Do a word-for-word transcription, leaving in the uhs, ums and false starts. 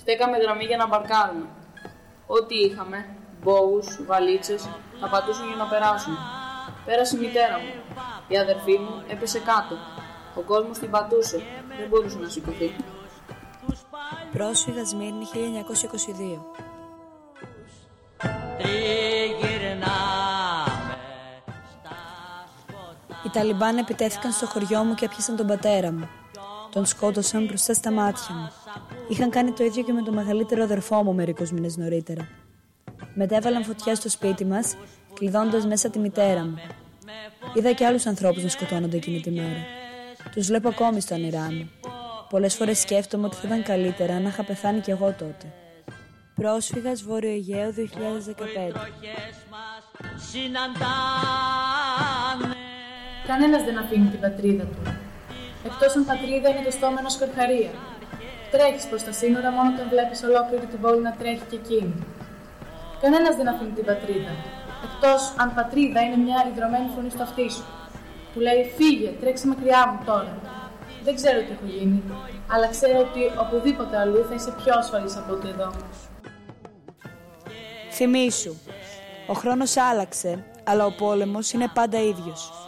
Στέκαμε γραμμή για να μπαρκάρουμε. Ό,τι είχαμε, μπόγους, βαλίτσες, τα πατούσαν για να περάσουν. Πέρασε η μητέρα μου. Η αδερφή μου έπεσε κάτω. Ο κόσμος την πατούσε. Δεν μπορούσε να σηκωθεί. Πρόσφυγα Σμύρνη χίλια εννιακόσια είκοσι δύο. Οι Ταλιμπάν επιτέθηκαν στο χωριό μου και έπιασαν τον πατέρα μου. Τον σκότωσαν μπροστά στα μάτια μου. Είχαν κάνει το ίδιο και με τον μεγαλύτερο αδερφό μου μερικούς μήνες νωρίτερα. Μετά έβαλαν φωτιά στο σπίτι μας, κλειδώνοντας μέσα τη μητέρα μου. Είδα και άλλους ανθρώπους να σκοτώνονται εκείνη τη μέρα. Τους βλέπω ακόμη στα όνειρά μου. Πολλές φορές σκέφτομαι ότι θα ήταν καλύτερα να είχα πεθάνει κι εγώ τότε. Πρόσφυγας Βόρειο Αιγαίο δύο χιλιάδες δεκαπέντε. Κανένας δεν αφήνει την πατρίδα του. Εκτός αν πατρίδα είναι το στόμα ενός καρχαρία. Τρέχεις προς τα σύνορα μόνο όταν βλέπεις ολόκληρη την πόλη να τρέχει και εκείνη. Κανένας δεν αφήνει την πατρίδα. Εκτός αν πατρίδα είναι μια ιδρωμένη φωνή στο αυτί σου. Που λέει φύγε, τρέξε μακριά μου τώρα. Δεν ξέρω τι έχω γίνει, αλλά ξέρω ότι οπουδήποτε αλλού θα είσαι πιο ασφαλής από ότι εδώ. Θυμήσου, ο χρόνος άλλαξε, αλλά ο πόλεμος είναι πάντα ίδιος.